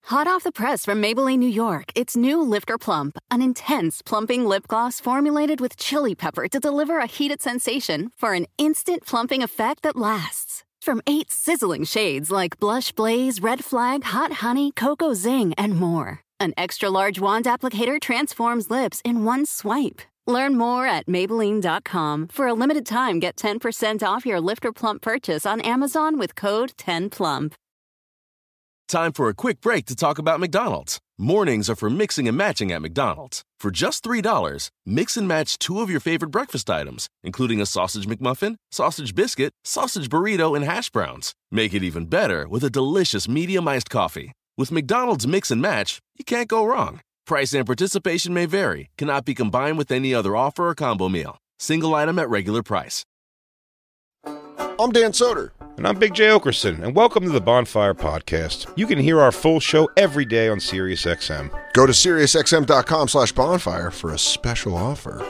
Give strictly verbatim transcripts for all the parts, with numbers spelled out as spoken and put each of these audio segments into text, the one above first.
Hot off the press from Maybelline, New York, it's new Lifter Plump, an intense plumping lip gloss formulated with chili pepper to deliver a heated sensation for an instant plumping effect that lasts. From eight sizzling shades like Blush Blaze, Red Flag, Hot Honey, Cocoa Zing, and more. An extra-large wand applicator transforms lips in one swipe. Learn more at Maybelline dot com. For a limited time, get ten percent off your Lifter Plump purchase on Amazon with code ten plump. Time for a quick break to talk about McDonald's. Mornings are for mixing and matching at McDonald's. For just three dollars, mix and match two of your favorite breakfast items, including a sausage McMuffin, sausage biscuit, sausage burrito, and hash browns. Make it even better with a delicious medium iced coffee. With McDonald's Mix and Match, you can't go wrong. Price and participation may vary. Cannot be combined with any other offer or combo meal. Single item at regular price. I'm Dan Soder. And I'm Big J. Okerson, and welcome to the Bonfire Podcast. You can hear our full show every day on SiriusXM. Go to SiriusXM.com slash bonfire for a special offer.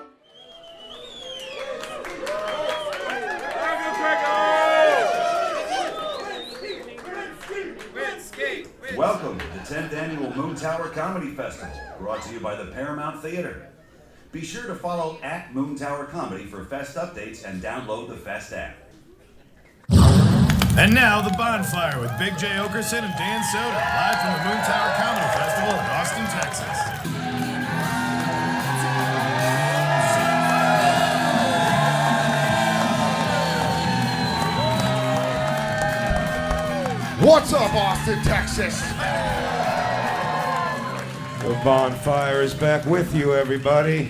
Welcome to the tenth Annual Moon Tower Comedy Festival, brought to you by the Paramount Theater. Be sure to follow at Moon Tower Comedy for Fest updates and download the Fest app. And now, The Bonfire with Big J. Okerson and Dan Soder, live from the Moon Tower Comedy Festival in Austin, Texas. What's up, Austin, Texas? The Bonfire is back with you, everybody.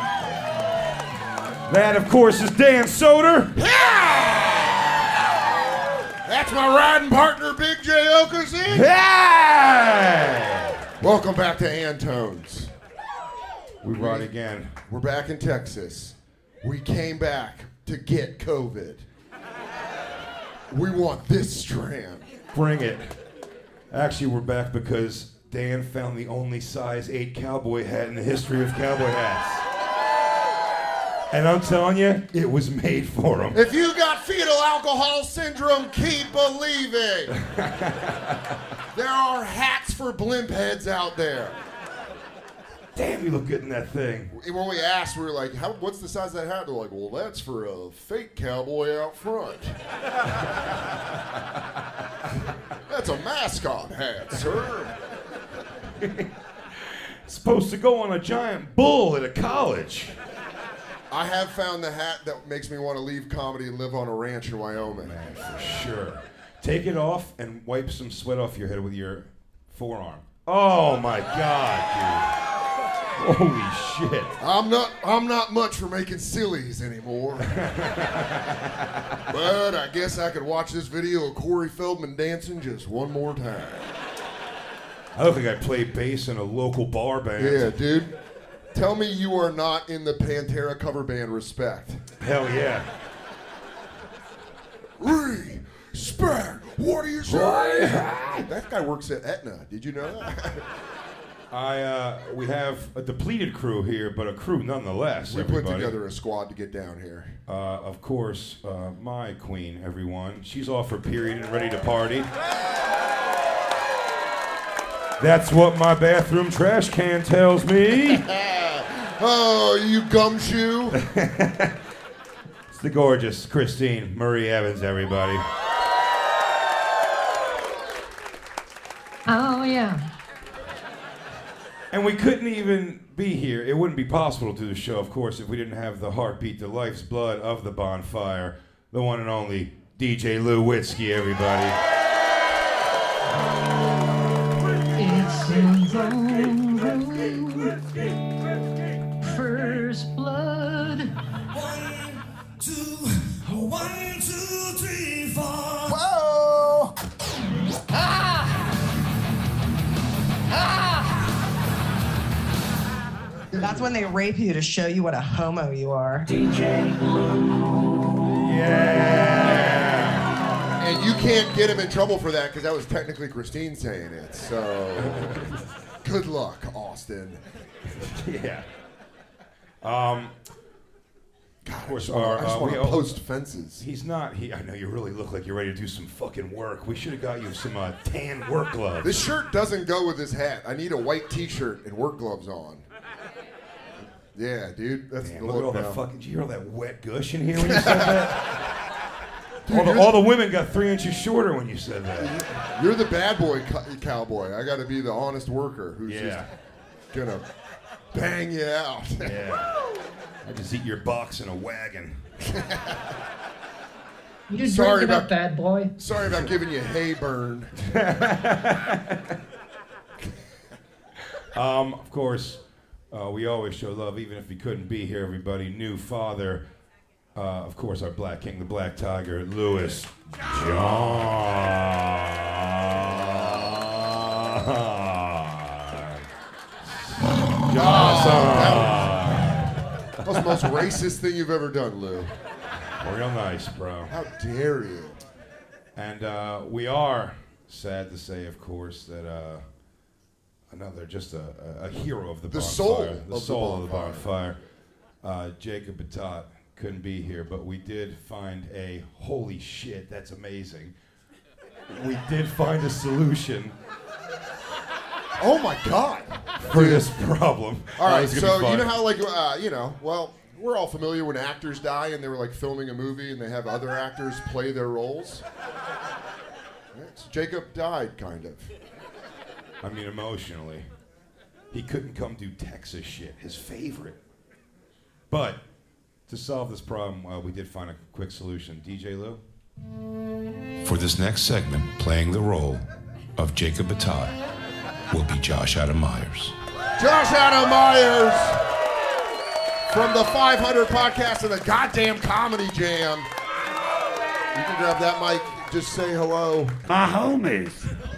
That, of course, is Dan Soder. Yeah! That's my riding partner, Big J. Okerson. Yeah! Welcome back to Antone's. We ride again. We're back in Texas. We came back to get COVID. We want this strand. Bring it. Actually, we're back because Dan found the only size eight cowboy hat in the history of cowboy hats. And I'm telling you, it was made for him. If you got fetal alcohol syndrome, keep believing. There are hats for blimp heads out there. Damn, you look good in that thing. When we asked, we were like, How, what's the size of that hat? They're like, well, that's for a fake cowboy out front. That's a mascot hat, sir. It's supposed to go on a giant bull at a college. I have found the hat that makes me want to leave comedy and live on a ranch in Wyoming. Man, for sure. Take it off and wipe some sweat off your head with your forearm. Oh my God, dude. Holy shit. I'm not I'm not much for making sillies anymore. But I guess I could watch this video of Corey Feldman dancing just one more time. I don't think I play bass in a local bar band. Yeah, dude. Tell me you are not in the Pantera cover band Respect. Hell yeah. Respect. What do you say? That guy works at Aetna. Did you know that? I uh, we have a depleted crew here, but a crew nonetheless. We everybody. put together a squad to get down here. Uh, of course, uh, my queen, everyone. She's off her period and ready to party. That's what my bathroom trash can tells me. Oh, you gumshoe. It's the gorgeous Christine Marie Evans, everybody. Oh, yeah. And we couldn't even be here. It wouldn't be possible to do the show, of course, if we didn't have the heartbeat, the life's blood of the Bonfire, the one and only D J Lou Witzke, everybody. It's in the first blood. One, two, one, two, three, four. Whoa! Ah! Ah! That's when they rape you to show you what a homo you are. D J Blue. Yeah! And you can't get him in trouble for that because that was technically Christine saying it. So, good luck, Austin. Yeah. Um, God, Of course, I just our, wanna, I just uh, want we to all- post fences. He's not. He. I know you really look like you're ready to do some fucking work. We should have got you some uh, tan work gloves. This shirt doesn't go with this hat. I need a white T-shirt and work gloves on. Yeah, dude, that's Damn, the look at all look that now. fucking. Did you hear all that wet gush in here when you said that? Dude, all, the, you're all the- the women got three inches shorter when you said that. You're the bad boy co- cowboy. I got to be the honest worker who's Yeah. just gonna bang you out. Yeah. I just eat your box in a wagon. You just Sorry drinking up, about- bad boy. Sorry about giving you hay burn. Um, of course, uh, we always show love, even if he couldn't be here. Everybody, new father. Uh, of course, our Black King, the Black Tiger, Louis John. That was the most racist thing you've ever done, Lou. Real nice, bro. How dare you? And uh, we are sad to say, of course, that uh, another just a, a, a hero of the, The bonfire, soul the of the soul of the bonfire. bonfire. Uh, Jacob Batat couldn't be here, but we did find a holy shit. That's amazing. We did find a solution Oh my God! for this problem. All Uh, right, it's gonna so be you fun. know how like uh, you know, well, we're all familiar when actors die and they were like filming a movie and they have other actors play their roles. Right, so Jacob died, kind of. I mean, emotionally, he couldn't come do Texas shit, his favorite. But to solve this problem, uh, we did find a quick solution. D J Lou? For this next segment, playing the role of Jacob Batat will be Josh Adam Myers. Josh Adam Myers from the five hundred podcast and the goddamn Comedy Jam. You can grab that mic. Just say hello. My homies.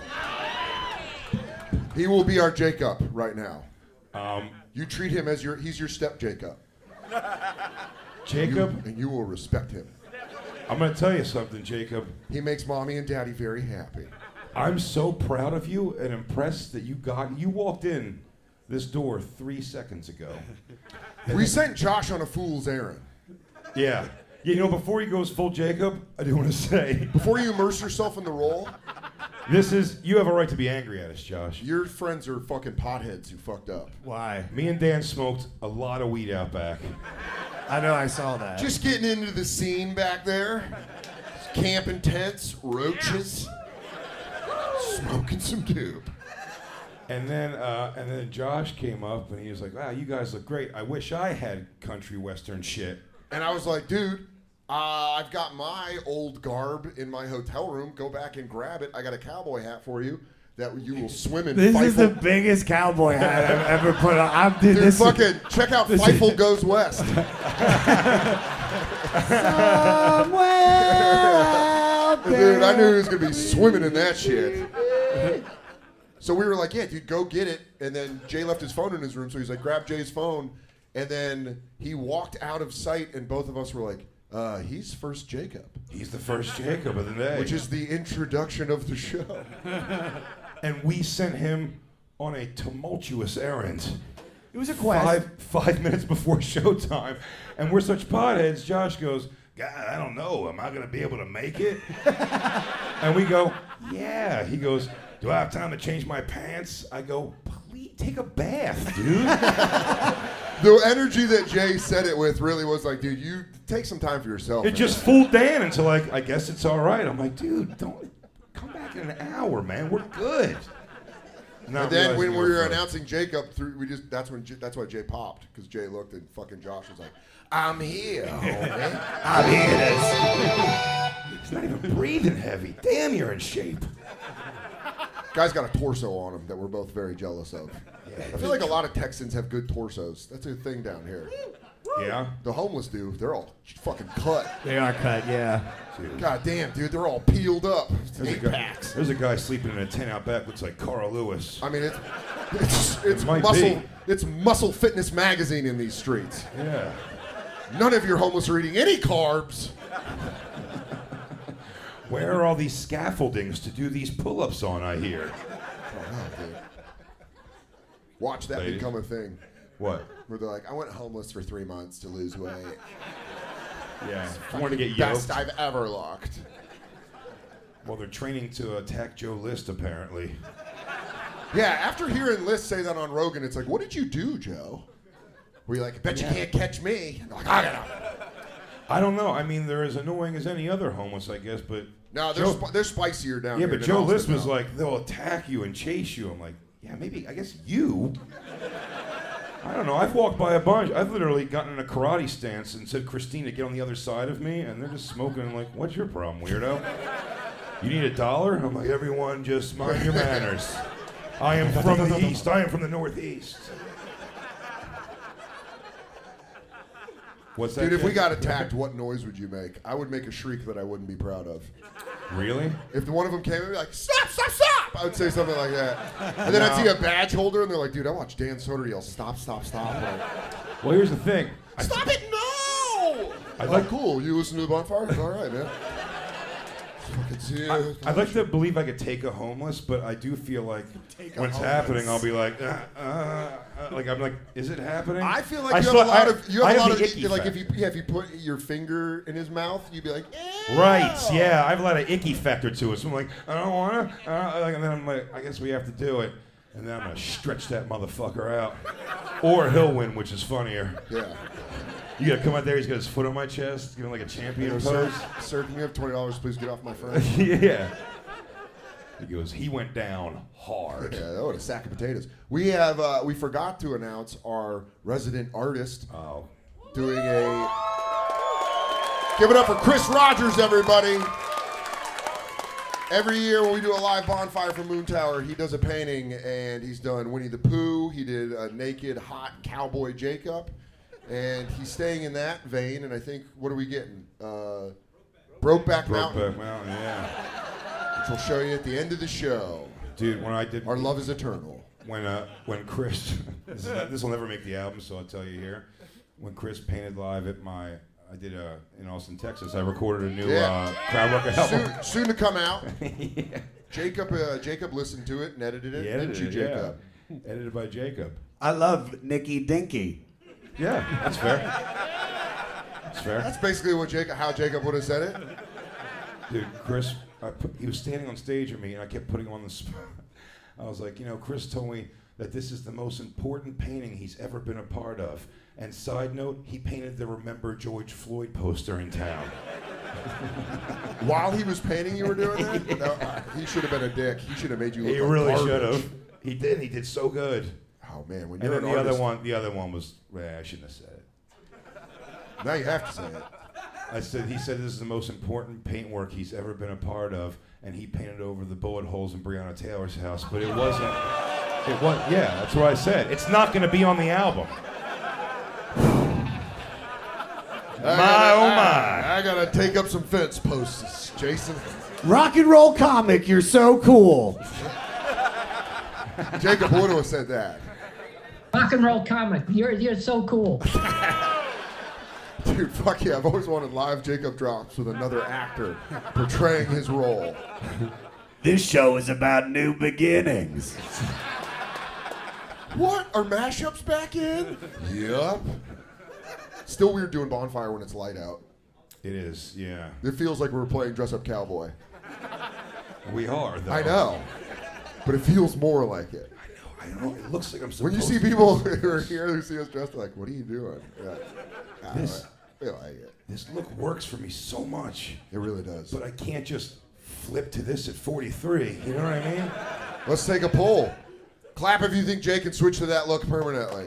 He will be our Jacob right now. Um, You treat him as your, he's your step Jacob. Jacob? You- and you will respect him. I'm going to tell you something, Jacob. He makes mommy and daddy very happy. I'm so proud of you and impressed that you got, you walked in this door three seconds ago. We sent Josh on a fool's errand. Yeah. You know, before he goes full Jacob, I do want to say, Before you immerse yourself in the role, this is, you have a right to be angry at us, Josh. your friends are fucking potheads who fucked up. Why? Me and Dan smoked a lot of weed out back. I know, I saw that. Just getting into the scene back there. Camping tents, roaches, smoking some dope. And then, uh, and then Josh came up and he was like, "Wow, you guys look great. I wish I had country western shit." And I was like, dude, uh, I've got my old garb in my hotel room. Go back and grab it. I got a cowboy hat for you that you will swim in. This is the Feifel. biggest cowboy hat I've ever put on. I'm, dude, Dude, this fucking is, check out this Feifel is- Goes West. Dude, I knew he was gonna be swimming in that shit. So we were like, yeah, dude, go get it. And then Jay left his phone in his room, so he's like, grab Jay's phone. And then he walked out of sight, and both of us were like, uh, he's first Jacob. He's the first Jacob of the day. Which is the introduction of the show. And we sent him on a tumultuous errand. It was a quest. Five, five minutes before showtime. And we're such potheads, Josh goes, "God, I don't know. Am I going to be able to make it?" And we go, "Yeah." He goes, "Do I have time to change my pants?" I go, "Please take a bath, dude." The energy that Jay said it with really was like, dude, you take some time for yourself. It man. just fooled Dan until like, I guess it's all right. I'm like, dude, don't come back in an hour, man. We're good. Not And then realizing when we we're were fine. announcing Jacob, through, we just that's when J- that's why Jay popped, because Jay looked and fucking Josh was like, "I'm here, homie. I'm here." He's not even breathing heavy. Damn, you're in shape. Guy's got a torso on him that we're both very jealous of. I feel like a lot of Texans have good torsos. That's a thing down here. Yeah? The homeless do. They're all fucking cut. They are cut, yeah. God damn, dude, they're all peeled up. There's a, Eight guy, packs. there's a guy sleeping in a tent out back. Looks like Carl Lewis. I mean, it's it's, it's might muscle be. it's Muscle Fitness magazine in these streets. Yeah. None of your homeless are eating any carbs. Where are all these scaffoldings to do these pull-ups on, I hear? Oh, no, dude. Watch that Lady. become a thing. What? Where they're like, I went homeless for three months to lose weight. Yeah. I wanted to get Best yoked. I've ever looked. Well, they're training to attack Joe List, apparently. Yeah, after hearing List say that on Rogan, it's like, what did you do, Joe? Were you like, I bet Yeah. you can't catch me? I'm like, I don't know. I don't know. I mean, they're as annoying as any other homeless, I guess, but... No, they're, Joe, sp- they're spicier down yeah, here. but than Joe Austin List was now. like, they'll attack you and chase you. I'm like, yeah, maybe, I guess you. I don't know. I've walked by a bunch. I've literally gotten in a karate stance and said, Christina, get on the other side of me, and they're just smoking. I'm like, what's your problem, weirdo? You need a dollar? I'm like, everyone just mind your manners. I am from the east. I am from the northeast. What's that? Dude, if we kid? got attacked, what noise would you make? I would make a shriek that I wouldn't be proud of. Really? If the one of them came and be like, stop, stop, stop! I would say something like that. And then I'd see a badge holder and they're like, dude, I watched Dan Soder yell, stop, stop, stop. Like, Well, here's the thing. I stop it, no! I'd I'm like- like, cool, you listen to the bonfire? It's all right, man. Fucking see I, you. I'd like to believe I could take a homeless, but I do feel like Take a when it's homeless. happening, I'll be like, uh, uh, uh, like I'm like, is it happening? I feel like I you still- have a lot I- of you I have a lot the of icky like if you factor. yeah, if you put your finger in his mouth, you'd be like, eh. Right, yeah, I have a lot of icky factor to it. So I'm like, I don't wanna, uh, like, and then I'm like, I guess we have to do it, and then I'm gonna stretch that motherfucker out, or he'll win, which is funnier. Yeah. You gotta come out there. He's got his foot on my chest, giving like a champion Sir, pose. sir, can you have twenty dollars, please get off my friend? Yeah. He goes, he went down hard. Yeah, that was a sack of potatoes. We have uh, we forgot to announce our resident artist Oh. doing a. Give it up for Chris Rogers, everybody. Every year when we do a live bonfire for Moon Tower, he does a painting, and he's done Winnie the Pooh. He did a naked, hot cowboy Jacob, and he's staying in that vein. And I think, what are we getting? Uh, Brokeback Mountain, Brokeback Mountain, yeah. which we'll show you at the end of the show. Dude, when I did Our love is eternal. when uh when Chris this, is, this will never make the album, so I'll tell you here. When Chris painted live at my I did uh in Austin, Texas, I recorded a new Yeah. uh crowd work album. Soon, soon to come out. Yeah. Jacob, uh, Jacob listened to it and edited it. He Didn't edited you, it, Jacob? yeah. Edited by Jacob. I love Nicky Dinky. Yeah, that's fair. That's fair. That's basically what Jacob, how Jacob would have said it. Dude, Chris, I put, he was standing on stage with me, and I kept putting him on the spot. I was like, you know, Chris told me that this is the most important painting he's ever been a part of. And side note, he painted the Remember George Floyd poster in town. While he was painting, you were doing that? No, uh, he should have been a dick. He should have made you look He like really garbage. should have. He did. He did so good. Oh man, when And you're then an the artist, other one, the other one was. Well, I shouldn't have said it. now you have to say it. I said he said this is the most important paint work he's ever been a part of, and he painted over the bullet holes in Breonna Taylor's house, but it wasn't. It was. Yeah, that's what I said. It's not going to be on the album. I My gotta- oh I- my. I gotta take up some fence posts, Jason. Rock and roll comic, you're so cool. Jacob would have said that. Rock and roll comic. You're you're so cool. Dude, fuck yeah, I've always wanted live Jacob drops with another actor portraying his role. This show is about new beginnings. What? Are mashups back in? Yup. Still weird doing bonfire when it's light out. It is. Yeah. It feels like we're playing dress up cowboy. We are. Though. I know. But it feels more like it. I know. I know. It looks like I'm When supposed you see to do people this. who are here who see us dressed, they're like, what are you doing? Yeah. I don't This- know. I feel like it. This look works for me so much, It really does. but I can't just flip to this at forty-three. You know what I mean? Let's take a poll. Clap if you think Jay can switch to that look permanently.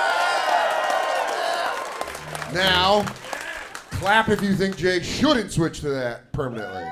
Now, clap if you think Jay shouldn't switch to that permanently.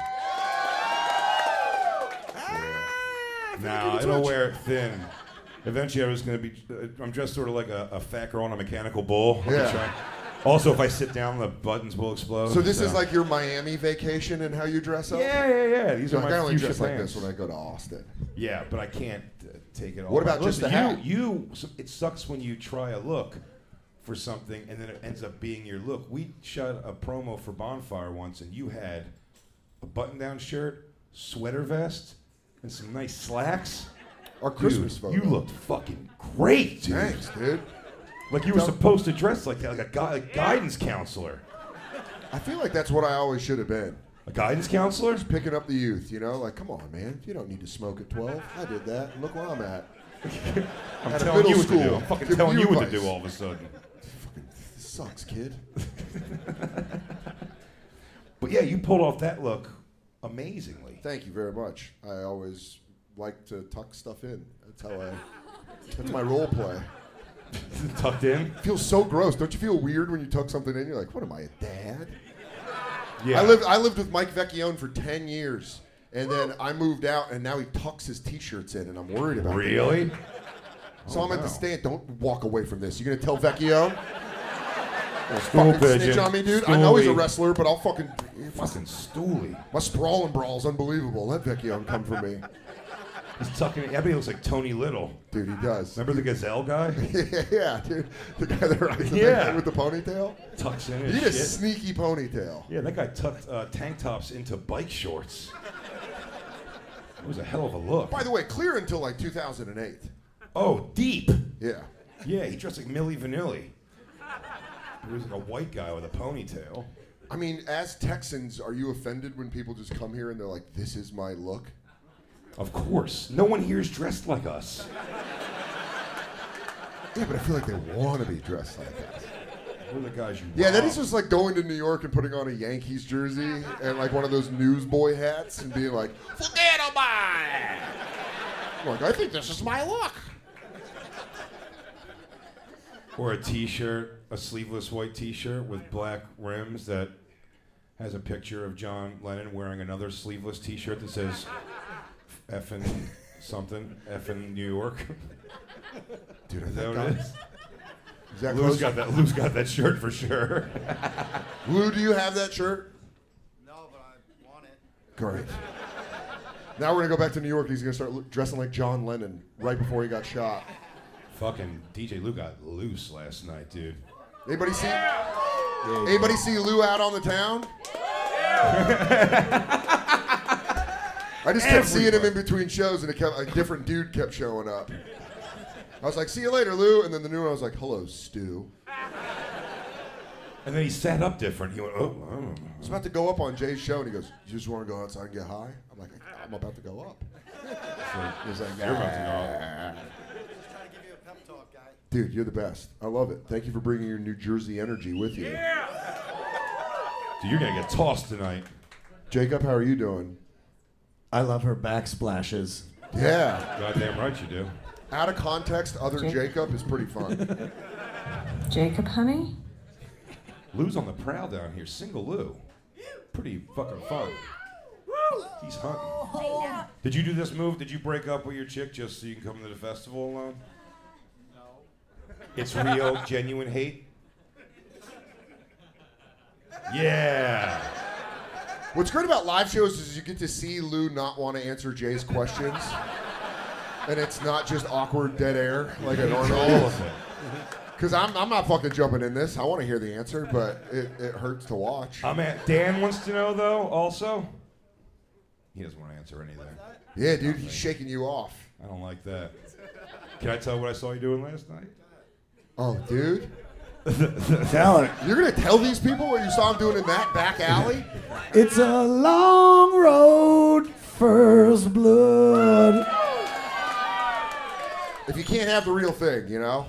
Nah, it'll wear it thin. Eventually, I was gonna be. Uh, I'm just sort of like a, a fat girl on a mechanical bull. Yeah. Try- Also, if I sit down, the buttons will explode. So this is like your Miami vacation and how you dress up? Yeah, yeah, yeah. These So are like my I only fuchsia dress like pants. this when I go to Austin. Yeah, but I can't uh, take it all. What about Listen, just the you, hat? You, so- it sucks when you try a look for something and then it ends up being your look. We shot a promo for Bonfire once, and you had a button-down shirt, sweater vest, and some nice slacks. Our Christmas Dude, photo. you looked fucking great, dude. Thanks, dude. Like you were Tell- supposed to dress like that, like a, gui- a guidance counselor. I feel like that's what I always should have been. A guidance counselor? Just picking up the youth, you know? Like, come on, man. You don't need to smoke at twelve. I did that. And look where I'm at. I'm at telling you what school. to do. I'm fucking Giving telling you what to advice. do all of a sudden. Fucking this sucks, kid. But yeah, you pulled off that look amazingly. Thank you very much. I always like to tuck stuff in. That's how I, that's my role play. Tucked in? Feels so gross. Don't you feel weird when you tuck something in? You're like, what am I, a dad? Yeah. I lived I lived with Mike Vecchione for ten years, and then I moved out, and now he tucks his T-shirts in, and I'm worried about it. Really? So Oh, I'm at no. the stand. Don't walk away from this. You gonna tell Vecchione? Stool fucking pigeon. snitch on me, dude. I know he's a Stoolie. wrestler, but I'll fucking Fucking stoolie. my sprawl and brawl's unbelievable. Let Vecchione come for me, He's tucking it. I bet he looks like Tony Little. dude. He does. Remember the gazelle guy? yeah, yeah, dude. The guy that rides the Yeah. thing with the ponytail. Tucks in He his had a shit. sneaky ponytail. Yeah, that guy tucked uh, tank tops into bike shorts. It was a hell of a look. By the way, clear until like two thousand eight. Oh, deep. Yeah. Yeah, he dressed like Milli Vanilli. He was like a white guy with a ponytail. I mean, as Texans, are you offended when people just come here and they're like, "This is my look"? Of course. No one here is dressed like us. Yeah, but I feel like they want to be dressed like us. We're the guys you Yeah, then rob. he's just like going to New York and putting on a Yankees jersey and like one of those newsboy hats and being like, "Forget about it." I'm like, I think this is my look. Or a t-shirt, a sleeveless white t-shirt with black rims that has a picture of John Lennon wearing another sleeveless t-shirt that says effing something, effing New York. Dude, I Is that think what it that- is? Is that Lou's close? got that. Lou's got that shirt for sure. Lou, do you have that shirt? No, but I want it. Great. Now we're gonna go back to New York. He's gonna start lo- dressing like John Lennon right before he got shot. Fucking D J Lou got loose last night, dude. Anybody see? Anybody see Lou out on the town? I just kept seeing him in between shows, and it kept, a different dude kept showing up. I was like, "See you later, Lou," and then the new one I was like, "Hello, Stu." And then he sat up different. He went, oh, oh. I was about to go up on Jay's show, and he goes, "You just want to go outside and get high?" I'm like, "I'm about to go up." He's like, You're about to go up. Dude, you're the best. I love it. Thank you for bringing your New Jersey energy with you. Dude, you're gonna get tossed tonight. Jacob, how are you doing? I love her backsplashes. Yeah. Goddamn right you do. Out of context, other Jacob. Jacob is pretty fun. Jacob, honey? Lou's on the prowl down here. Single Lou. Pretty fucking fun. He's hunting. Did you do this move? Did you break up with your chick just so you can come to the festival alone? No. It's real, genuine hate? Yeah. What's great about live shows is you get to see Lou not want to answer Jay's questions. And it's not just awkward dead air like it normally All is. of it. Because I'm, I'm not fucking jumping in this. I want to hear the answer, but it, it hurts to watch. I'm at, Dan wants to know, though, also. He doesn't want to answer anything. Yeah, dude, he's shaking you off. I don't like that. Can I tell what I saw you doing last night? Oh, dude. Tell it. You're going to tell these people what you saw him doing in that back alley? It's a long road, first blood. If you can't have the real thing, you know?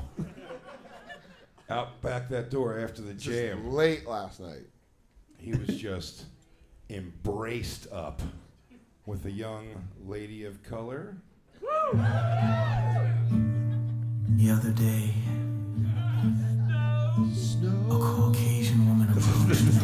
Out back that door after the Just jam. late last night. He was just embraced up with a young lady of color. The other day, a Caucasian woman approached me.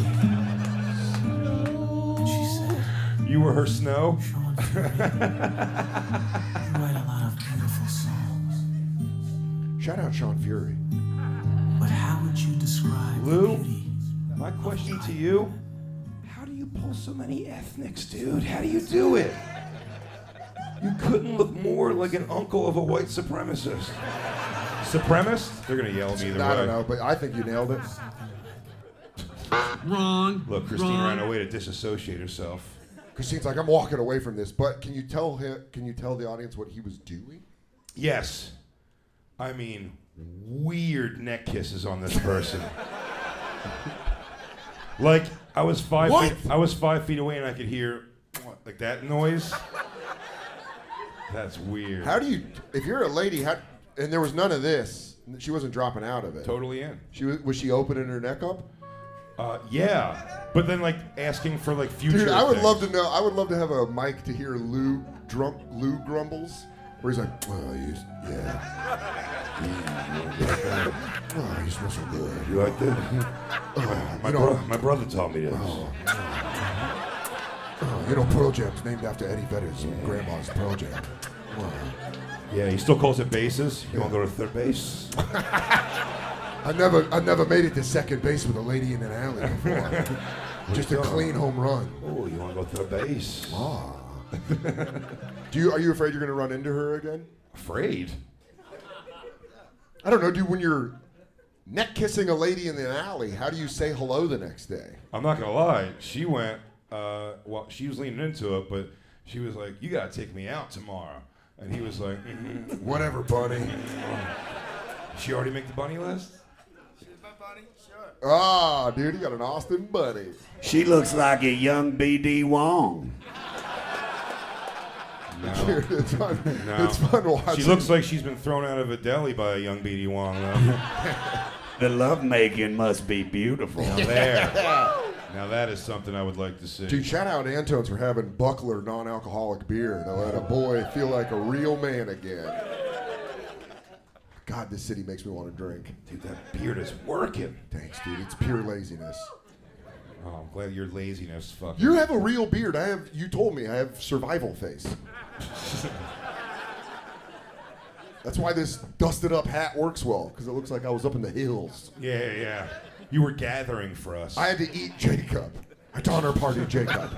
And she said, You were her snow? Sean Fury, you write a lot of beautiful songs. Shout out Sean Fury. But how would you describe Lou, the beauty? my question to you, how do you pull so many ethnics, dude? How do you do it? You couldn't look more like an uncle of a white supremacist. Supremacist? They're gonna yell at me either I way. don't know, but I think you nailed it. Wrong. Look, Christine Wrong. ran away to disassociate herself. Christine's like, I'm walking away from this, but can you tell him? Can you tell the audience what he was doing? Yes. I mean, weird neck kisses on this person. Like I was five What? feet. I was five feet away, and I could hear what, like that noise. That's weird. How do you, if you're a lady, how, and there was none of this, she wasn't dropping out of it. Totally in. She was, was she opening her neck up? Uh, yeah, but then like asking for like future. Dude, I would things. love to know. I would love to have a mic to hear Lou drunk Lou grumbles, where he's like, "Oh, you, yeah, yeah, oh, you smell so good. You like that? Oh, my, you know, bro- my brother taught me this. Oh, oh, you know, Pearl Jam's named after Eddie Vedder's grandma's Pearl Jam. Oh. Yeah, he still calls it bases. You want to go to third base? I never, I never made it to second base with a lady in an alley before. Just a clean home run. Oh, you want to go third base? Ah. Do you? Are you afraid you're going to run into her again? Afraid? I don't know, dude. When you're neck kissing a lady in an alley, how do you say hello the next day? I'm not gonna lie. She went. Uh, well, she was leaning into it, but she was like, "You gotta take me out tomorrow," and he was like, mm-hmm. "Whatever, bunny." She already make the bunny list? Ah, dude, you got an Austin buddy. She looks like a young B D Wong. No. Dude, it's fun. No. It's fun watching. She looks like she's been thrown out of a deli by a young B D Wong, though. The lovemaking must be beautiful. Now there. Now that is something I would like to see. Dude, shout out Antones for having Buckler non-alcoholic beer that let a boy feel like a real man again. God, this city makes me want to drink. Dude, that beard is working. Thanks, dude. It's pure laziness. Oh, I'm glad your laziness fucking. You have a real beard. I have. You told me I have survival face. That's why this dusted up hat works well, because it looks like I was up in the hills. Yeah, yeah. You were gathering for us. I had to eat Jacob. I Donner Party Jacob.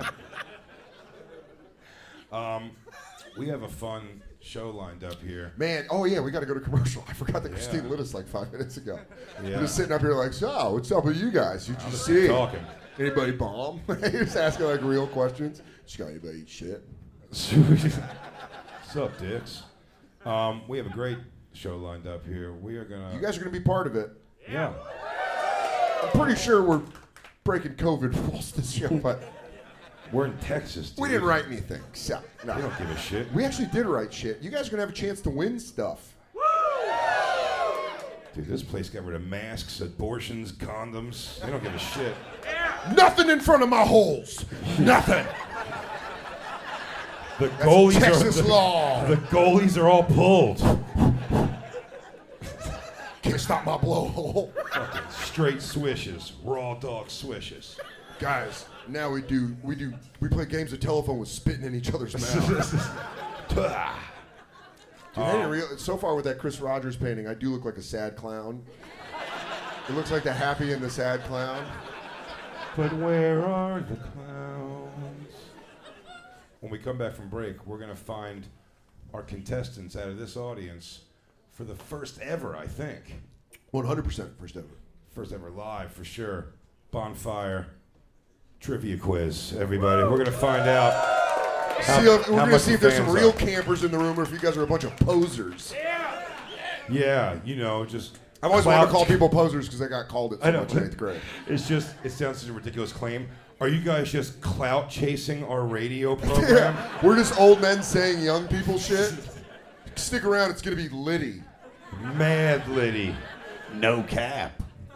Um, we have a fun show lined up here. Man, oh yeah, we got to go to commercial. I forgot that Yeah. Christine lit us like five minutes ago. Yeah. We're just sitting up here like, so, what's up with you guys? You I'm just just see talking. Anybody bomb? You're just asking like real questions. Just got anybody eat shit? What's up, dicks? Um, we have a great show lined up here. We are gonna. You guys are gonna be part of it. Yeah. I'm pretty sure we're breaking COVID rules this show, but we're in Texas. Dude. We didn't write anything. So, no. We don't give a shit. We actually did write shit. You guys are gonna have a chance to win stuff. Dude, this place got rid of masks, abortions, condoms. They don't give a shit. Nothing in front of my holes. Nothing. The goalies Texas are the, law. The goalies are all pulled. Can't stop my blowhole. Fucking straight swishes, raw dog swishes. Guys, now we do we do we play games of telephone with spitting in each other's mouths. Dude, I didn't real, so far with that Chris Rogers painting, I do look like a sad clown. It looks like the happy and the sad clown. But where are the clowns? When we come back from break, we're going to find our contestants out of this audience for the first ever, I think. one hundred percent first ever. First ever live, for sure. Bonfire trivia quiz, everybody. We're going to find out. How, see if, we're how going to much see the if there's some fans real are. campers in the room or if you guys are a bunch of posers. Yeah, you know, just. I've always wanted to clout- call people posers because I got called it so I know. much in eighth grade. It's just, it sounds such a ridiculous claim. Are you guys just clout chasing our radio program? Yeah, we're just old men saying young people shit. Stick around, it's going to be litty. Mad Liddy. No cap.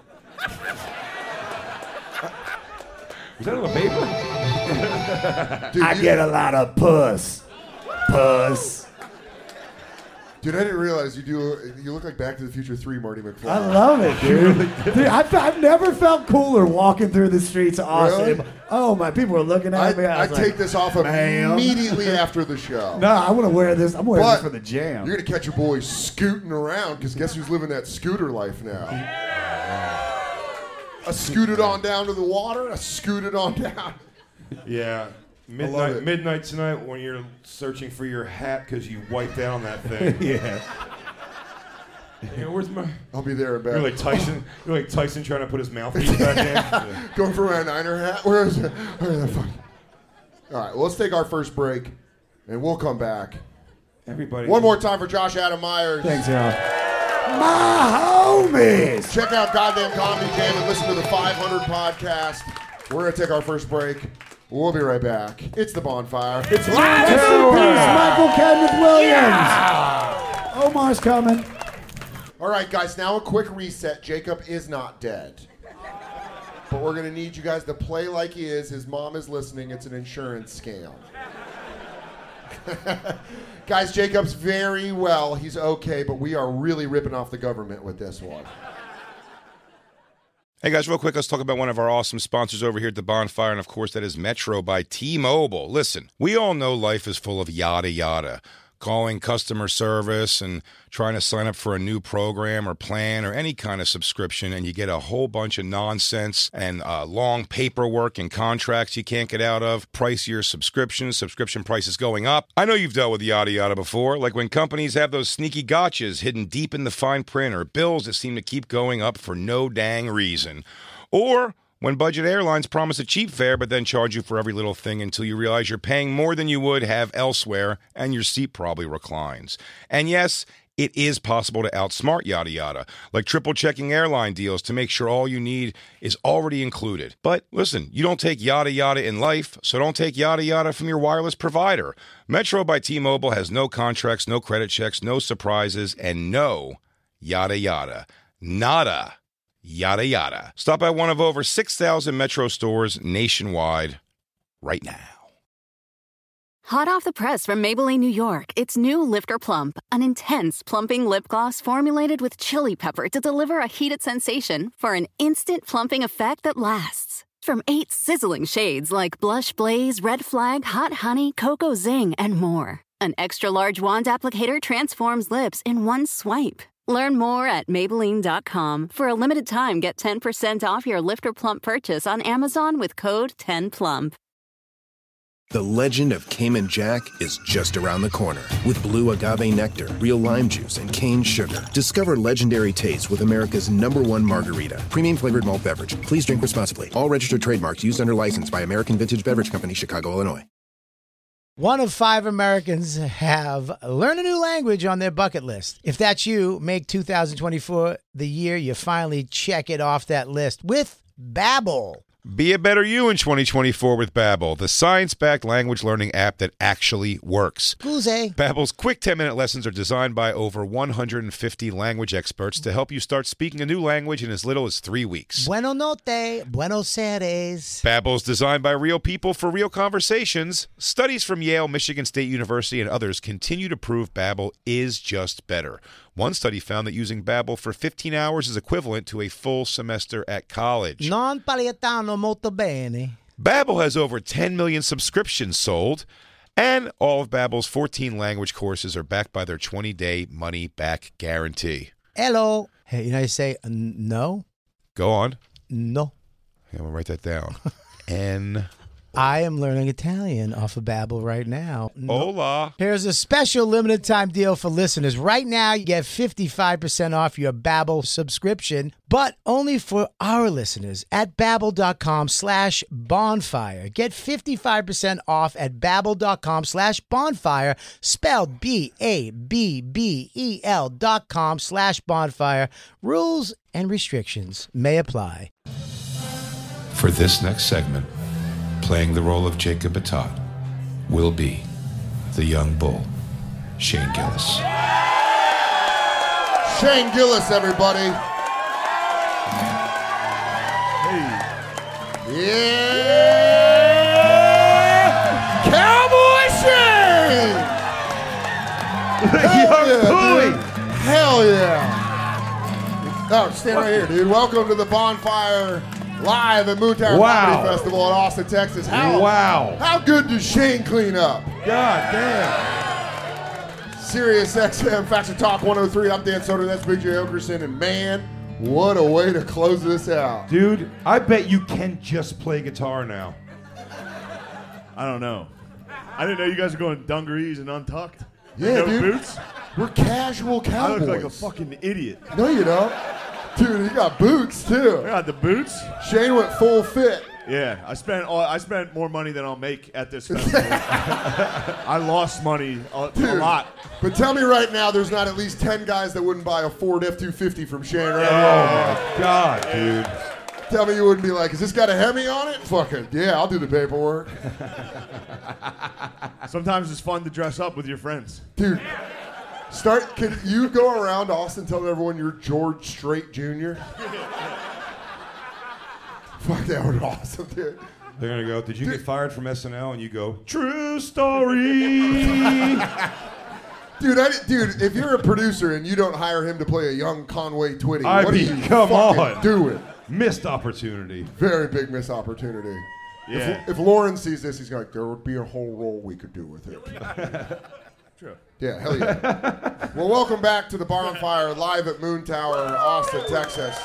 Is that on the paper? Dude, I you- get a lot of puss. Puss. Dude, I didn't realize you do. You look like Back to the Future three, Marty McFly. I love it, dude. dude I've, I've never felt cooler walking through the streets of Austin. Really? Oh, my people were looking I, at me. I, I was take like, this off "Ma'am." immediately after the show. No, I want to wear this. I'm wearing But this for the jam. You're gonna catch your boy scooting around because guess who's living that scooter life now? I scooted on down to the water. I scooted on down. Yeah. Midnight, midnight tonight when you're searching for your hat because you wiped out on that thing. Yeah. You know, where's my? I'll be there in bed. You're like Tyson. You're like Tyson trying to put his mouthpiece back in. Yeah. Going for my Niner hat. Where is it? Where the fuck? All right, well, let's take our first break, and we'll come back. Everybody. One more time for Josh Adam Myers. Thanks, y'all. My homies. Check out Goddamn Comedy Jam and listen to the five hundred podcast. We're going to take our first break. We'll be right back. It's the bonfire. It's live. live. Michael Kenneth Williams. Yeah. Omar's coming. All right, guys, now a quick reset. Jacob is not dead. But we're going to need you guys to play like he is. His mom is listening. It's an insurance scam. Guys, Jacob's very well. He's okay, but we are really ripping off the government with this one. Hey guys, real quick, let's talk about one of our awesome sponsors over here at the Bonfire, and of course that is Metro by T-Mobile. Listen, we all know life is full of yada yada. Calling customer service and trying to sign up for a new program or plan or any kind of subscription, and you get a whole bunch of nonsense and uh, long paperwork and contracts you can't get out of, pricier subscriptions, subscription prices going up. I know you've dealt with yada yada before, like when companies have those sneaky gotchas hidden deep in the fine print or bills that seem to keep going up for no dang reason. Or when budget airlines promise a cheap fare but then charge you for every little thing until you realize you're paying more than you would have elsewhere and your seat probably reclines. And yes, it is possible to outsmart yada yada, like triple checking airline deals to make sure all you need is already included. But listen, you don't take yada yada in life, so don't take yada yada from your wireless provider. Metro by T-Mobile has no contracts, no credit checks, no surprises, and no yada yada. Nada. Yada yada. Stop by one of over six thousand Metro stores nationwide right now. Hot off the press from Maybelline, New York, it's new Lifter Plump, an intense plumping lip gloss formulated with chili pepper to deliver a heated sensation for an instant plumping effect that lasts. From eight sizzling shades like Blush Blaze, Red Flag, Hot Honey, Cocoa Zing, and more, an extra large wand applicator transforms lips in one swipe. Learn more at Maybelline dot com. For a limited time, get ten percent off your Lifter Plump purchase on Amazon with code ten plump. The legend of Cayman Jack is just around the corner. With blue agave nectar, real lime juice, and cane sugar. Discover legendary taste with America's number one margarita. Premium flavored malt beverage. Please drink responsibly. All registered trademarks used under license by American Vintage Beverage Company, Chicago, Illinois. One of five Americans have learn a new language on their bucket list. If that's you, make two thousand twenty-four the year you finally check it off that list with Babbel. Be a better you in twenty twenty-four with Babbel, the science-backed language learning app that actually works. Goose. Babbel's quick ten-minute lessons are designed by over one hundred fifty language experts to help you start speaking a new language in as little as three weeks. Bueno notte, buenos aires. Babbel's designed by real people for real conversations. Studies from Yale, Michigan State University, and others continue to prove Babbel is just better. One study found that using Babbel for fifteen hours is equivalent to a full semester at college. Non paletano molto bene. Babbel has over ten million subscriptions sold, and all of Babbel's fourteen language courses are backed by their twenty-day money-back guarantee. Hello. Hey, you know how you say uh, no? Go on. No. Yeah, I'm going to write that down. N. I am learning Italian off of Babbel right now. No. Hola. Here's a special limited time deal for listeners. Right now, you get fifty-five percent off your Babbel subscription, but only for our listeners at babbel.com slash bonfire. Get fifty-five percent off at babbel.com slash bonfire, spelled B A B B E L dot com slash bonfire. Rules and restrictions may apply. For this next segment, playing the role of Jacob Batat will be the young bull, Shane Gillis. Shane Gillis, everybody. Hey. Yeah! Cowboy Shane! Hell yeah, dude. Hell yeah. Oh, stand right here, dude. Welcome to the Bonfire live at Moon Tower Wow. Comedy Festival in Austin, Texas. How, Wow. How good does Shane clean up? God damn. Sirius X M, Faction Talk one oh three. I'm Dan Soder. That's Big J Okerson. And man, what a way to close this out. Dude, I bet you can just play guitar now. I don't know. I didn't know you guys were going dungarees and untucked. Yeah, no dude. boots. We're casual I cowboys. look like a fucking idiot. No, you don't. Dude, you got boots, too. I got the boots. Shane went full fit. Yeah, I spent all, I spent more money than I'll make at this festival. I lost money a, Dude, a lot. But tell me right now, there's not at least ten guys that wouldn't buy a Ford F two fifty from Shane right Oh, now. my God, dude. Tell me you wouldn't be like, has this got a Hemi on it? Fuck it. Yeah, I'll do the paperwork. Sometimes it's fun to dress up with your friends. Dude, start. Can you go around Austin telling everyone you're George Strait Junior? Fuck, that would be awesome, dude. They're going to go, did you dude. get fired from S N L? And you go, true story. Dude, I, dude, if you're a producer and you don't hire him to play a young Conway Twitty, I what mean, are you come fucking on. doing? Missed opportunity. Very big missed opportunity. Yeah. If, if Lauren sees this, he's like, there would be a whole role we could do with it. True. Yeah, hell yeah. Well, welcome back to the Bonfire, live at Moon Tower, Austin, Texas.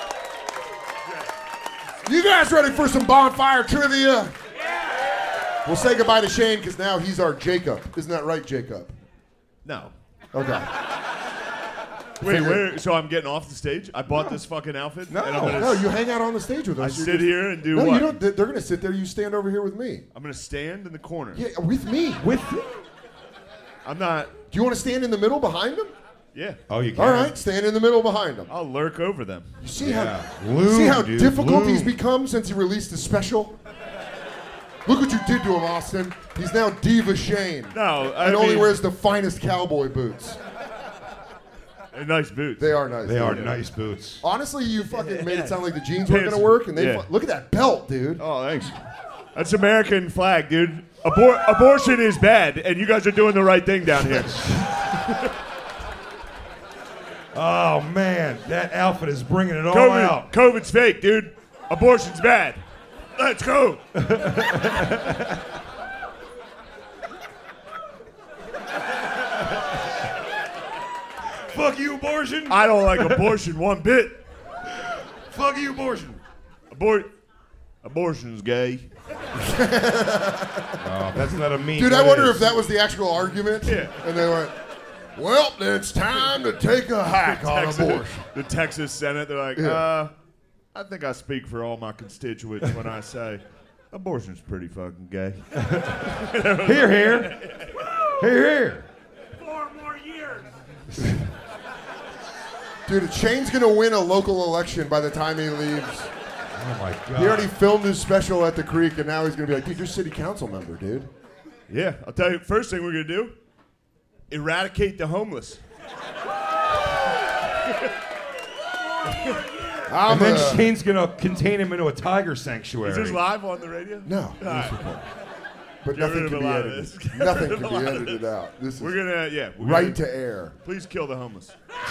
You guys ready for some Bonfire trivia? Yeah. We'll say goodbye to Shane because now he's our Jacob. Isn't that right, Jacob? No. Okay. Wait, wait, so I'm getting off the stage? I bought this fucking outfit? No, and I'm gonna no, you hang out on the stage with us. I You're sit just- here and do no, what? you don't. They're going to sit there. You stand over here with me. I'm going to stand in the corner. Yeah, with me. With me? I'm not. Do you want to stand in the middle behind them? Yeah. Oh, you can. All right, stand in the middle behind them. I'll lurk over them. You see Yeah. how Loom, see how dude, difficult loom. he's become since he released his special? Look what you did to him, Austin. He's now Diva Shane. No, I and only mean- wears the finest cowboy boots. They're nice boots. They are nice. They are dude. nice boots. Honestly, you fucking made it sound like the jeans weren't Pants- gonna work, and they yeah. fu- look at that belt, dude. Oh, thanks. That's American flag, dude. Abor- abortion is bad, and you guys are doing the right thing down here. Oh, man. That outfit is bringing it all COVID, out. COVID's fake, dude. Abortion's bad. Let's go. Fuck you, abortion. I don't like abortion one bit. Fuck you, abortion. Abort. Abortion's gay. Oh, that's not a mean. Dude, I what wonder is. if that was the actual argument. Yeah. And they went, well, it's time to take a hack on Texas, abortion. the Texas Senate, they're like, Yeah. uh, I think I speak for all my constituents when I say abortion's pretty fucking gay. Here, here. Here, here. Four more years. Dude, Shane's going to win a local election by the time he leaves. Oh, my God. He already filmed his special at the Creek, and now he's going to be like, dude, you're city council member, dude. Yeah, I'll tell you, first thing we're going to do, eradicate the homeless. I'm and then a- Shane's going to contain him into a tiger sanctuary. Is this live on the radio? No. All right. But Get nothing rid can of be a lot of edited. this. Get Nothing rid of can a be lot of edited this. out. This is We're gonna, yeah. We're right gonna, to air. Please kill the homeless.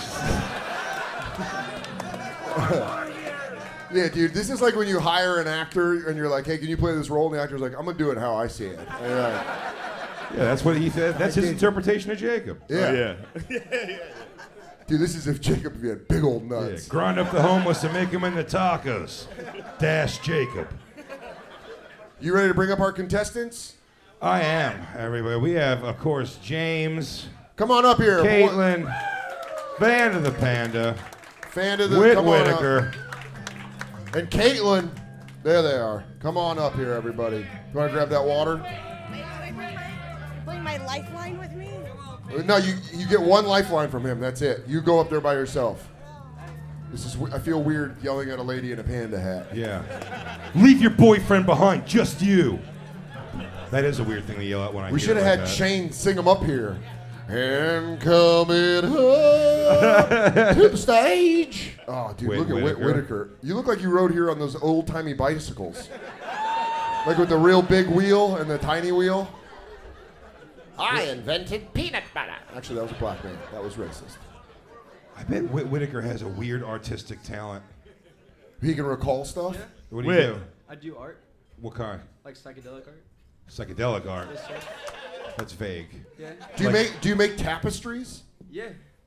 Yeah, dude, this is like when you hire an actor and you're like, hey, can you play this role? And the actor's like, I'm going to do it how I see it. And you're like, Yeah, that's what he said. That's his interpretation of Jacob. yeah. Oh, yeah. yeah, yeah. Dude, this is if Jacob if he had big old Yeah, nuts. grind up the homeless and make them into tacos. Dash Jacob. You ready to bring up our contestants? I am, everybody. We have, of course, James. Come on up here. Caitlin. Fan of the Panda. Fan of the Whit come on Whitaker. up. And Caitlin. There they are. Come on up here, everybody. You want to grab that water? Bring my lifeline with me? No, you you get one lifeline from him. That's it. You go up there by yourself. This is. I feel weird yelling at a lady in a panda hat. Yeah. Leave your boyfriend behind, just you. That is a weird thing to yell at when I We hear should have it like had that. Shane sing them up here. And coming up to the stage. Oh, dude, Whit look at Whit Whitaker. Whitaker. You look like you rode here on those old timey bicycles, like with the real big wheel and the tiny wheel. I invented peanut butter. Actually, that was a black man. That was racist. I bet Whit Whitaker has a weird artistic talent. He can recall stuff. What do you Whit. do? I do art, What kind? like psychedelic art. Psychedelic art. Yes, sir. That's vague. Yeah. Do you Like- make Do you make tapestries? Yeah.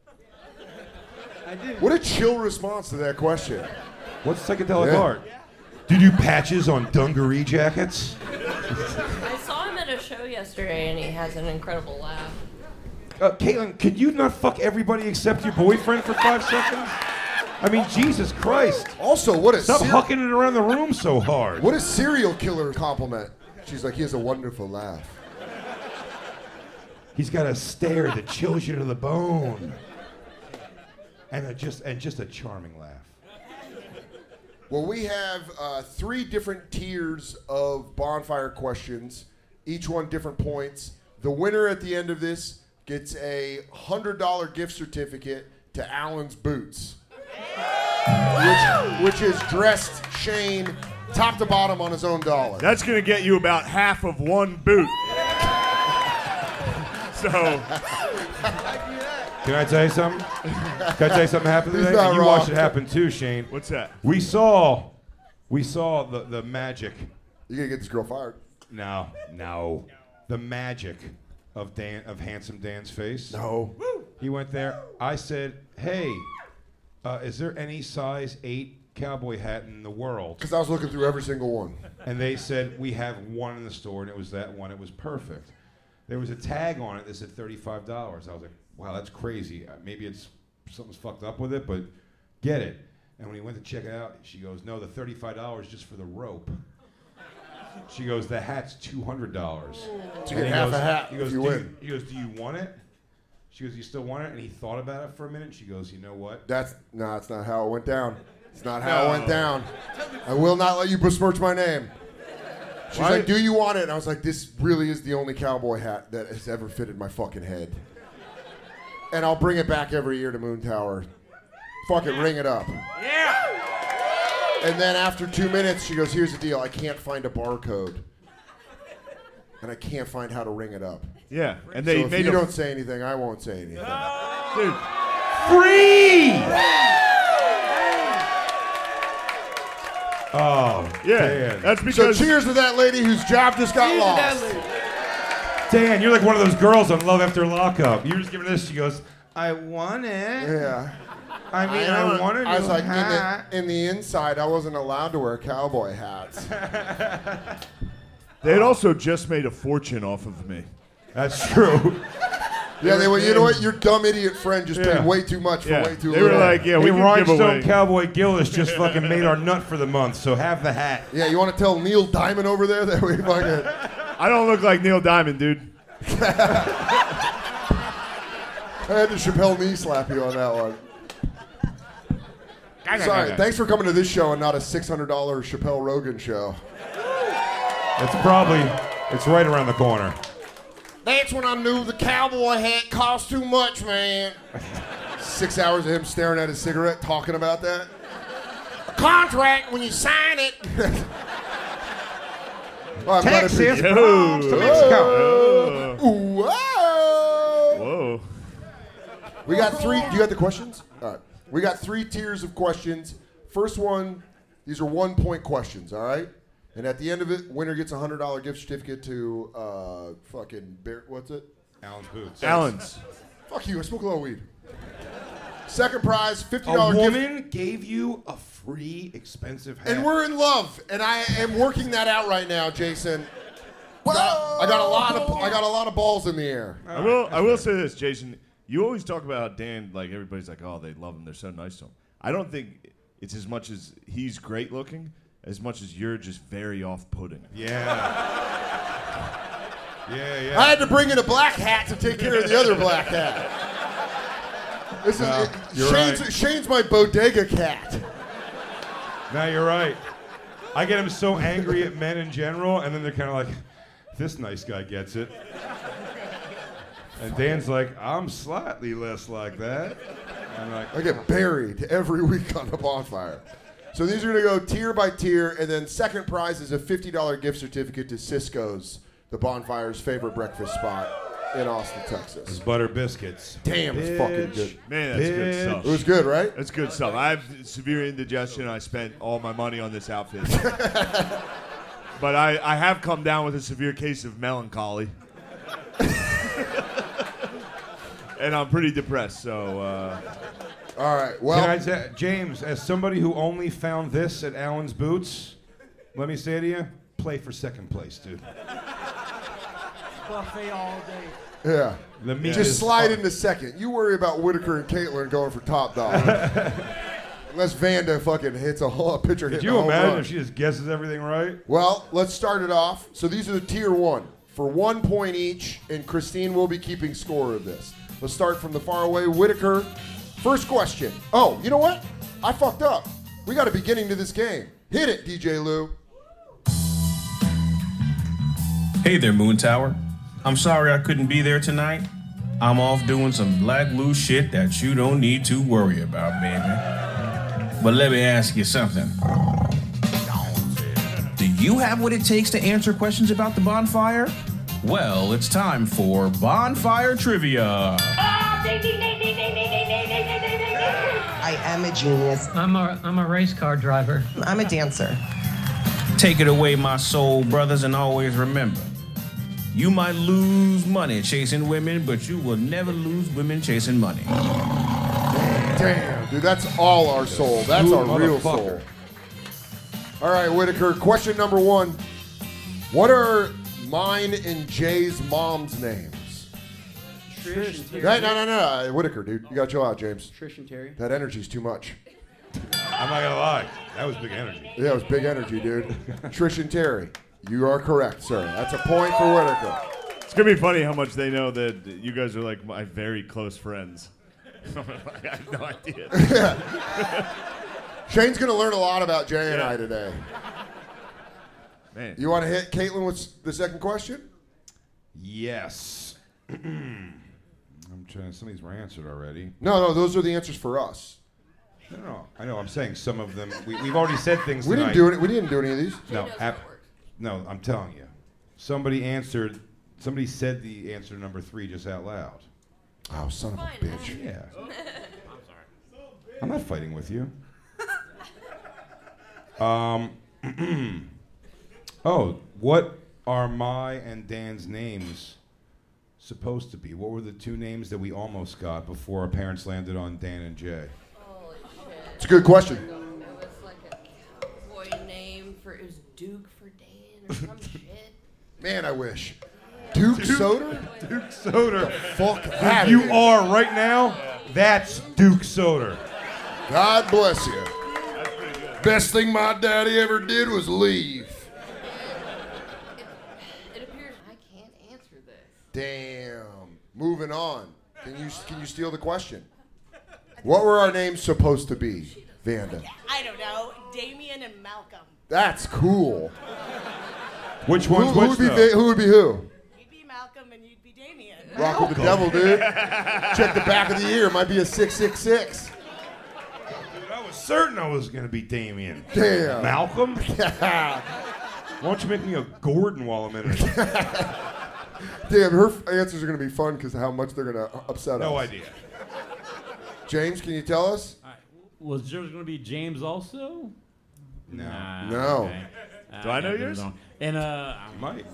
I do. What a chill response to that question. What's psychedelic Yeah. art? Do you do patches on dungaree jackets? I saw him at a show yesterday and he has an incredible laugh. Uh, Caitlin, could you not fuck everybody except your boyfriend for five seconds? I mean, Jesus Christ. Also, what a Stop ser- hucking it around the room so hard. What a serial killer compliment. She's like, he has a wonderful laugh. He's got a stare that chills you to the bone. And a just and just a charming laugh. Well, we have uh, three different tiers of bonfire questions, each one different points. The winner at the end of this gets a one hundred dollars gift certificate to Allen's Boots, which, which is dressed Shane top to bottom on his own dollar. That's going to get you about half of one boot. So, Can I tell you something? Can I tell you something happened He's today? not And you wrong. watched it happen too, Shane. What's that? We saw, we saw the, the magic. You gotta get this girl fired. No, no. The magic of Dan of handsome Dan's face. No. He went there. I said, "Hey, uh, is there any size eight cowboy hat in the world?" Because I was looking through every single one. And they said, "We have one in the store," and it was that one. It was perfect. There was a tag on it that said thirty-five dollars. I was like, "Wow, that's crazy. Uh, maybe it's something's fucked up with it, but get it." And when he went to check it out, she goes, "No, the thirty-five dollars is just for the rope." She goes, "The hat's two hundred dollars." To get half a hat He goes, if you "Do win." He goes, "Do you want it?" She goes, "You still want it?" And he thought about it for a minute. She goes, "You know what?" That's no, that's not how it went down. It's not how No. it went down. I will not let you besmirch my name. She's Why- like, "Do you want it?" And I was like, "This really is the only cowboy hat that has ever fitted my fucking head." And I'll bring it back every year to Moon Tower. Fucking ring it up. Yeah. And then after two minutes, she goes, "Here's the deal. I can't find a barcode. And I can't find how to ring it up." Yeah, and they so if made you a- don't say anything, I won't say anything. Dude. Free! Oh, Yeah, Dan. that's So because cheers to that lady whose job just got lost. Dan, you're like one of those girls on Love After Lockup. You're just giving this. She goes, "I want it." Yeah. I mean, I, don't- want a I was new like, in hat. the, in the inside, I wasn't allowed to wear cowboy hats. they had also just made a fortune off of me. That's true. Yeah, they went, "You know what? Your dumb idiot friend just Yeah. paid way too much Yeah. for way too They little." were like, "Yeah, Hey, we can give Rhinestone away." Cowboy Gillis just fucking made our nut for the month, so have the hat. Yeah, you want to tell Neil Diamond over there that we fucking... I don't look like Neil Diamond, dude. I had to Chappelle knee slap you on that one. Sorry, thanks for coming to this show and not a six hundred dollars Chappelle Rogan show. It's probably, it's right around the corner. That's when I knew the cowboy hat cost too much, man. Six hours of him staring at his cigarette, talking about that. A contract, when you sign it. Well, I'm glad I Texas appreciate- belongs to Mexico. Ooh, whoa. Whoa. We got three. You got the questions? All right. We got three tiers of questions. First one, these are one point questions, all right? And at the end of it, winner gets a one hundred dollars gift certificate to uh, fucking, Bear, what's it? Allen's Boots. Allen's. Fuck you, I smoke a lot of weed. Second prize, fifty A dollars gift. woman gave you a free expensive hat. And we're in love, and I am working that out right now, Jason. Got- I got a lot of I got a lot of balls in the air. I will. I will say this, Jason. You always talk about how Dan, like everybody's like, oh, they love him. They're so nice to him. I don't think it's as much as he's great looking, as much as you're just very off-putting. Yeah. Yeah, yeah. I had to bring in a black hat to take care of the other black hat. This is No, it, you're Shane's, right. Shane's my bodega cat. No, you're right. I get him so angry at men in general, and then they're kind of like, this nice guy gets it. And Dan's like, I'm slightly less like that. I'm like, I get buried every week on the bonfire. So these are going to go tier by tier, and then second prize is a fifty dollars gift certificate to Cisco's, the bonfire's favorite breakfast spot in Austin, Texas. It's butter biscuits. Damn, it's fucking good. Man, that's good stuff. It was good, right? That's good stuff. I have severe indigestion. I spent all my money on this outfit. But I, I have come down with a severe case of melancholy. And I'm pretty depressed, so... Uh, All right, well... Can I say, James, as somebody who only found this at Allen's Boots, let me say to you, play for second place, dude. Buffet all day. Yeah. The meat Just is slide fu- into second. You worry about Whitaker and Caitlin going for top dog. Unless Vanda fucking hits a whole pitcher Could hitting you a home imagine run. if she just guesses everything right? Well, let's start it off. So these are the tier one for one point each, and Christine will be keeping score of this. Let's start from the far away. Whitaker, first question. Oh, you know what? I fucked up. We got a beginning to this game. Hit it, D J Lou. Hey there, Moon Tower. I'm sorry I couldn't be there tonight. I'm off doing some Black Blue shit that you don't need to worry about, baby. But let me ask you something. Do you have what it takes to answer questions about the bonfire? Well, it's time for Bonfire Trivia. I am a genius. I'm a I'm a race car driver. I'm a dancer. Take it away, my soul brothers, and always remember, you might lose money chasing women, but you will never lose women chasing money. Damn, dude, that's all our soul. That's Ooh, our real soul. All right, Whitaker, question number one. What are mine and Jay's mom's names? Trish and Terry. No, no, no, no. Whitaker, dude. You got to chill out, James. Trish and Terry. That energy's too much. I'm not going to lie. That was big energy. Yeah, it was big energy, dude. Trish and Terry. You are correct, sir. That's a point for Whitaker. It's going to be funny how much they know that you guys are like my very close friends. I have no idea. Shane's going to learn a lot about Jay and I today. Man. You want to hit Caitlin with the second question? Yes. I'm trying. Some of these were answered already. No, no, those are the answers for us. No, no, I know. I'm saying some of them. We, we've already said things. We tonight. didn't do it. We didn't do any of these. No, ap- no. I'm telling you. Somebody answered. Somebody said the answer number three just out loud. Oh, son of a bitch. Yeah. I'm sorry. I'm not fighting with you. Um. Oh, what are my and Dan's names supposed to be? What were the two names that we almost got before our parents landed on Dan and Jay? Holy shit. It's a good question. It was like a cowboy name for, it was Duke for Dan or some shit. Man, I wish. Duke, Duke Soder? Duke Soder. Fuck Where outta you here. are right now, that's Duke Soder. God bless you. Best thing my daddy ever did was leave. It appears I can't answer this. Damn. Moving on. Can you can you steal the question? What were our names supposed to be, Vanda? I don't know. Damien and Malcolm. That's cool. Which Who, one's who which, would be though? Va- who would be who? You'd be Malcolm and you'd be Damien. Rock with the devil, dude. Check the back of the ear. Might be a six six six. I was certain I was going to be Damien. Damn. Malcolm? Why don't you make me a Gordon while I'm in it? Damn, her f- answers are going to be fun because of how much they're going to upset us. No idea. James, can you tell us? Was yours going to be James also? No. Nah, No. okay. Do I know got yours? those wrong. And uh, You might.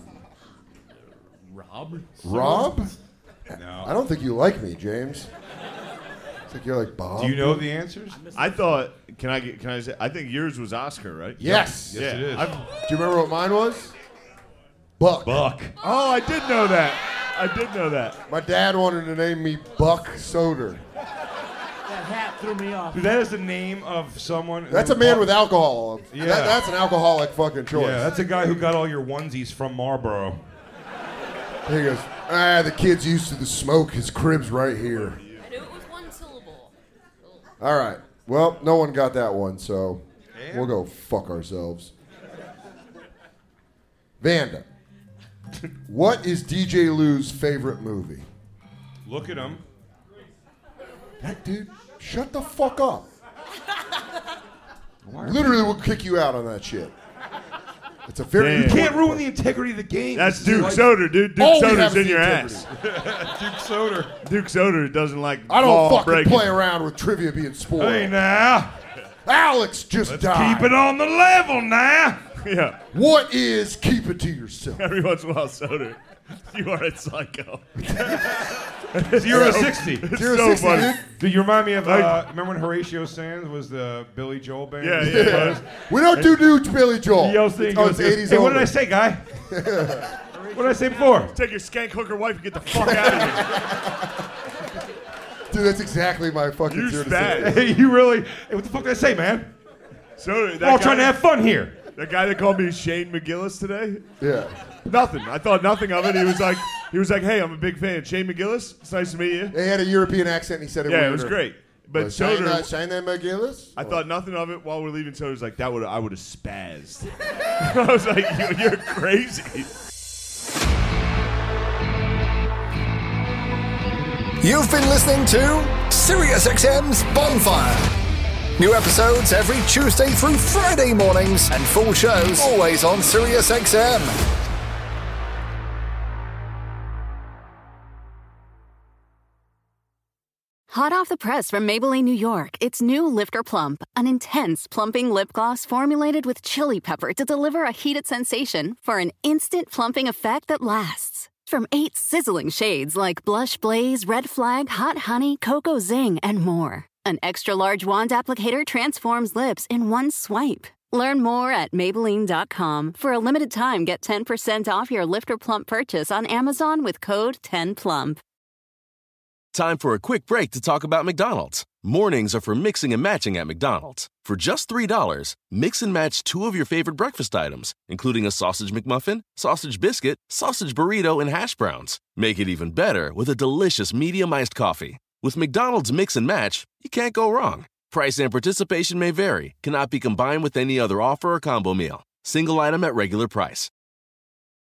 Rob. Rob? No. I don't think you like me, James. It's like you're like Bob. Do you know the answers? I thought. Can I get? Can I say? I think yours was Oscar, right? Yes. Yes, it is. I've- Do you remember what mine was? Buck. Buck. Oh, I did know that. I did know that. My dad wanted to name me Buck Soder. That hat threw me off. Dude, that is the name of someone. That's a man with alcohol. Yeah. That, that's an alcoholic fucking choice. Yeah, that's a guy who got all your onesies from Marlboro. He goes, ah, the kid's used to the smoke. His crib's right here. I knew it was one syllable. All right. Well, no one got that one, so we'll go fuck ourselves. Vanda, what is D J Lou's favorite movie? Look at him. That dude, shut the fuck up. Literally will kick you out on that shit. It's a very Damn. You can't ruin the integrity of the game. That's This is Duke like- Soder, dude. Duke All we have Soder's is in the your integrity. ass. Duke Soder. Duke Soder doesn't like I don't ball fucking breaking. play around with trivia being spoiled. Hey now. Alex just Let's died. keep it on the level now. Yeah. What is keep it to yourself? Every once in a while, Soder, you are a psycho. Zero sixty. It's Zero so sixty, funny. dude. Dude, you remind me of, uh, remember when Horatio Sands was the Billy Joel band? Yeah, yeah. Yeah. We don't do new Billy Joel. He yells things. Oh, he it's goes, eighties hey, what only. did I say, guy? What did I say before? Take your skank hooker wife and get the fuck out of here. Dude, that's exactly my fucking You zero to spaz. sixty. Hey, you really? Hey, what the fuck did I say, man? Soder, that We're all guy- trying to have fun here. That guy that called me Shane McGillis today? Yeah. Nothing. I thought nothing of it. He was like, he was like, hey, I'm a big fan. Shane McGillis, it's nice to meet you. He had a European accent and he said it Yeah, weirder. it was great. But But Shane, Soder, that, Shane that McGillis? I thought nothing of it while we're leaving. Soder's like, that would I would have spazzed. I was like, you, you're crazy. You've been listening to SiriusXM's Bonfire. New episodes every Tuesday through Friday mornings and full shows always on SiriusXM. Hot off the press from Maybelline, New York, it's new Lifter Plump, an intense plumping lip gloss formulated with chili pepper to deliver a heated sensation for an instant plumping effect that lasts. From eight sizzling shades like Blush Blaze, Red Flag, Hot Honey, Cocoa Zing, and more. An extra-large wand applicator transforms lips in one swipe. Learn more at Maybelline dot com. For a limited time, get ten percent off your Lifter Plump purchase on Amazon with code ten plump. Time for a quick break to talk about McDonald's. Mornings are for mixing and matching at McDonald's. For just three dollars, mix and match two of your favorite breakfast items, including a sausage McMuffin, sausage biscuit, sausage burrito, and hash browns. Make it even better with a delicious medium iced coffee. With McDonald's Mix and Match, you can't go wrong. Price and participation may vary, cannot be combined with any other offer or combo meal. Single item at regular price.